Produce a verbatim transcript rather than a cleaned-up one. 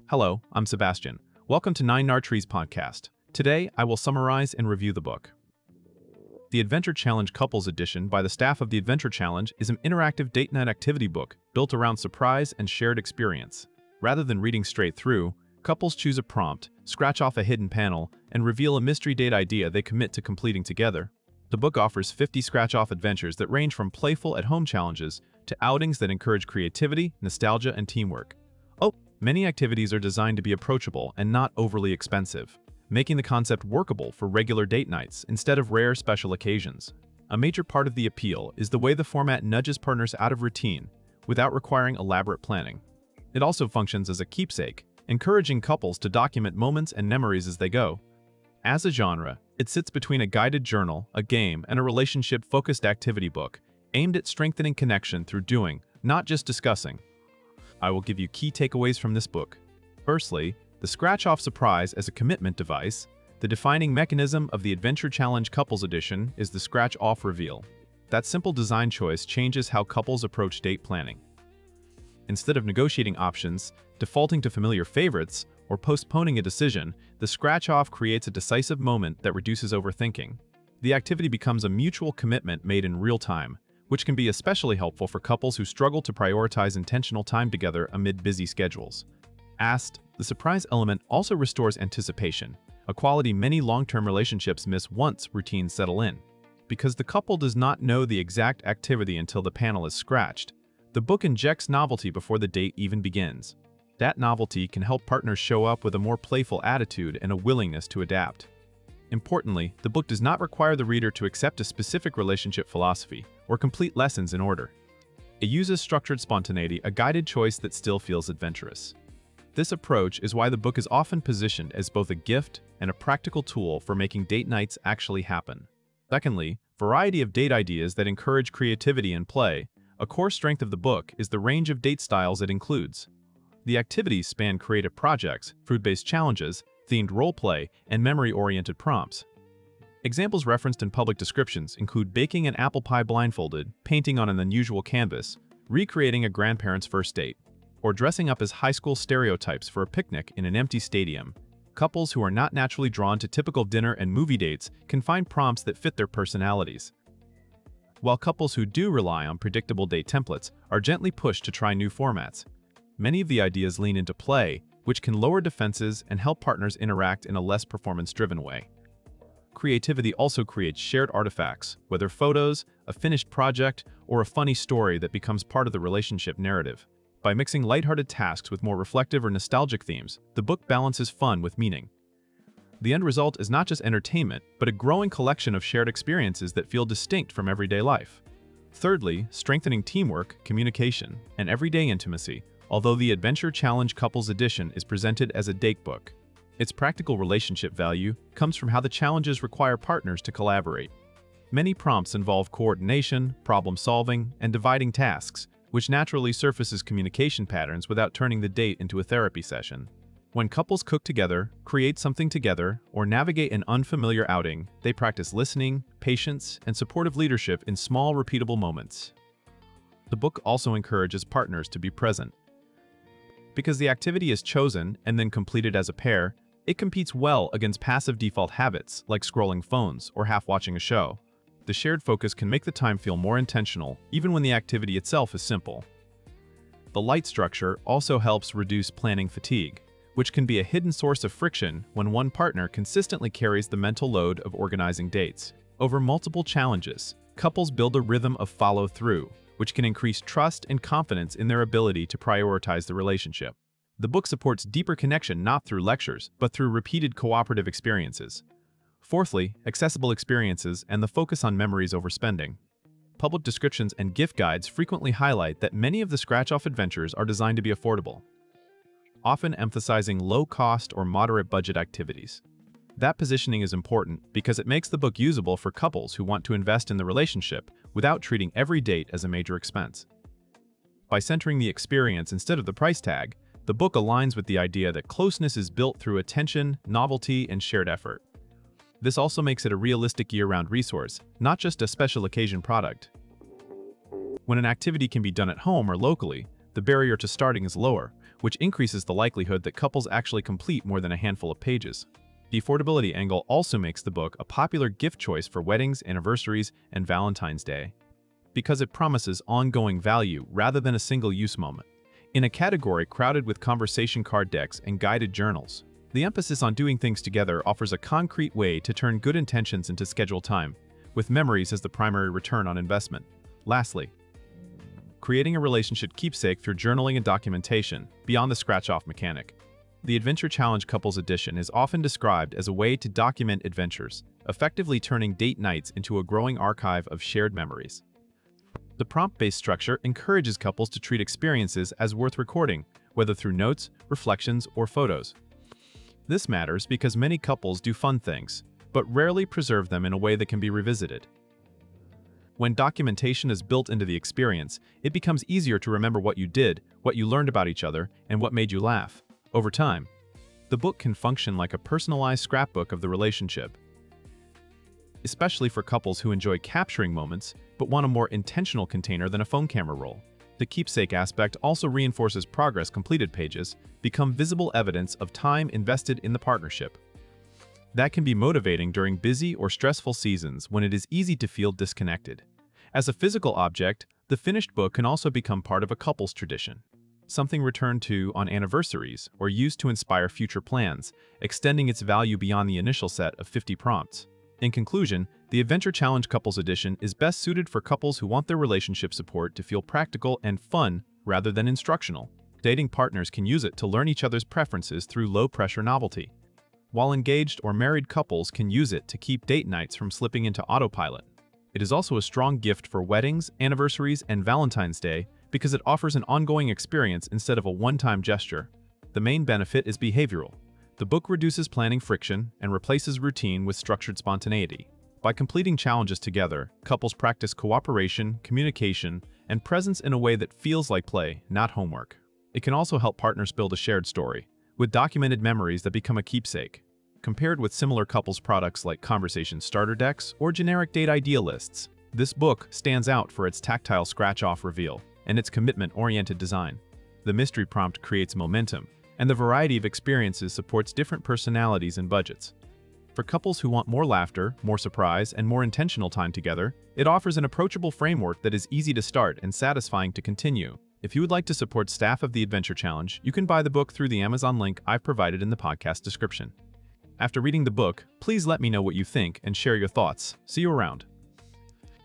Hello, I'm Sebastian. Welcome to Nine Nar Trees podcast. Today, I will summarize and review the book. The Adventure Challenge Couples Edition by the staff of the Adventure Challenge is an interactive date night activity book built around surprise and shared experience. Rather than reading straight through, couples choose a prompt, scratch off a hidden panel, and reveal a mystery date idea they commit to completing together. The book offers fifty scratch-off adventures that range from playful at-home challenges to outings that encourage creativity, nostalgia, and teamwork. Oh, many activities are designed to be approachable and not overly expensive, making the concept workable for regular date nights instead of rare special occasions. A major part of the appeal is the way the format nudges partners out of routine without requiring elaborate planning. It also functions as a keepsake, encouraging couples to document moments and memories as they go. As a genre, it sits between a guided journal, a game, and a relationship-focused activity book aimed at strengthening connection through doing, not just discussing. I will give you key takeaways from this book. Firstly, the scratch-off surprise as a commitment device. The defining mechanism of the Adventure Challenge Couples Edition is the scratch-off reveal. That simple design choice changes how couples approach date planning. Instead of negotiating options, defaulting to familiar favorites, or postponing a decision, the scratch-off creates a decisive moment that reduces overthinking. The activity becomes a mutual commitment made in real time, which can be especially helpful for couples who struggle to prioritize intentional time together amid busy schedules. Asked, the surprise element also restores anticipation, a quality many long-term relationships miss once routines settle in. Because the couple does not know the exact activity until the panel is scratched, the book injects novelty before the date even begins. That novelty can help partners show up with a more playful attitude and a willingness to adapt. Importantly, the book does not require the reader to accept a specific relationship philosophy or complete lessons in order. It uses structured spontaneity, a guided choice that still feels adventurous. This approach is why the book is often positioned as both a gift and a practical tool for making date nights actually happen. Secondly, variety of date ideas that encourage creativity and play. A core strength of the book is the range of date styles it includes. The activities span creative projects, food-based challenges, themed role-play, and memory-oriented prompts. Examples referenced in public descriptions include baking an apple pie blindfolded, painting on an unusual canvas, recreating a grandparent's first date, or dressing up as high school stereotypes for a picnic in an empty stadium. Couples who are not naturally drawn to typical dinner and movie dates can find prompts that fit their personalities, while couples who do rely on predictable date templates are gently pushed to try new formats. Many of the ideas lean into play, which can lower defenses and help partners interact in a less performance-driven way. Creativity also creates shared artifacts, whether photos, a finished project, or a funny story that becomes part of the relationship narrative. By mixing lighthearted tasks with more reflective or nostalgic themes, the book balances fun with meaning. The end result is not just entertainment, but a growing collection of shared experiences that feel distinct from everyday life. Thirdly, strengthening teamwork, communication, and everyday intimacy. Although the Adventure Challenge Couples Edition is presented as a date book, its practical relationship value comes from how the challenges require partners to collaborate. Many prompts involve coordination, problem-solving, and dividing tasks, which naturally surfaces communication patterns without turning the date into a therapy session. When couples cook together, create something together, or navigate an unfamiliar outing, they practice listening, patience, and supportive leadership in small, repeatable moments. The book also encourages partners to be present. Because the activity is chosen and then completed as a pair, it competes well against passive default habits like scrolling phones or half-watching a show. The shared focus can make the time feel more intentional, even when the activity itself is simple. The light structure also helps reduce planning fatigue, which can be a hidden source of friction when one partner consistently carries the mental load of organizing dates. Over multiple challenges, couples build a rhythm of follow-through, which can increase trust and confidence in their ability to prioritize the relationship. The book supports deeper connection not through lectures, but through repeated cooperative experiences. Fourthly, accessible experiences and the focus on memories over spending. Public descriptions and gift guides frequently highlight that many of the scratch-off adventures are designed to be affordable, often emphasizing low-cost or moderate-budget activities. That positioning is important because it makes the book usable for couples who want to invest in the relationship without treating every date as a major expense. By centering the experience instead of the price tag, the book aligns with the idea that closeness is built through attention, novelty, and shared effort. This also makes it a realistic year-round resource, not just a special occasion product. When an activity can be done at home or locally, the barrier to starting is lower, which increases the likelihood that couples actually complete more than a handful of pages. The affordability angle also makes the book a popular gift choice for weddings, anniversaries, and Valentine's Day, because it promises ongoing value rather than a single-use moment. In a category crowded with conversation card decks and guided journals, the emphasis on doing things together offers a concrete way to turn good intentions into scheduled time, with memories as the primary return on investment. Lastly, creating a relationship keepsake through journaling and documentation, beyond the scratch-off mechanic. The Adventure Challenge Couples Edition is often described as a way to document adventures, effectively turning date nights into a growing archive of shared memories. The prompt-based structure encourages couples to treat experiences as worth recording, whether through notes, reflections, or photos. This matters because many couples do fun things, but rarely preserve them in a way that can be revisited. When documentation is built into the experience, it becomes easier to remember what you did, what you learned about each other, and what made you laugh. Over time, the book can function like a personalized scrapbook of the relationship, especially for couples who enjoy capturing moments but want a more intentional container than a phone camera roll. The keepsake aspect also reinforces progress completed pages, become visible evidence of time invested in the partnership. That can be motivating during busy or stressful seasons when it is easy to feel disconnected. As a physical object, the finished book can also become part of a couple's tradition, something returned to on anniversaries or used to inspire future plans, extending its value beyond the initial set of fifty prompts. In conclusion, the Adventure Challenge Couples Edition is best suited for couples who want their relationship support to feel practical and fun rather than instructional. Dating partners can use it to learn each other's preferences through low-pressure novelty, while engaged or married couples can use it to keep date nights from slipping into autopilot. It is also a strong gift for weddings, anniversaries, and Valentine's Day because it offers an ongoing experience instead of a one-time gesture. The main benefit is behavioral. The book reduces planning friction and replaces routine with structured spontaneity. By completing challenges together, couples practice cooperation, communication, and presence in a way that feels like play, not homework. It can also help partners build a shared story, with documented memories that become a keepsake. Compared with similar couples products like conversation starter decks or generic date idea lists, this book stands out for its tactile scratch-off reveal and its commitment-oriented design. The mystery prompt creates momentum, and the variety of experiences supports different personalities and budgets. For couples who want more laughter, more surprise, and more intentional time together, it offers an approachable framework that is easy to start and satisfying to continue. If you would like to support staff of the Adventure Challenge, you can buy the book through the Amazon link I've provided in the podcast description. After reading the book, please let me know what you think and share your thoughts. See you around.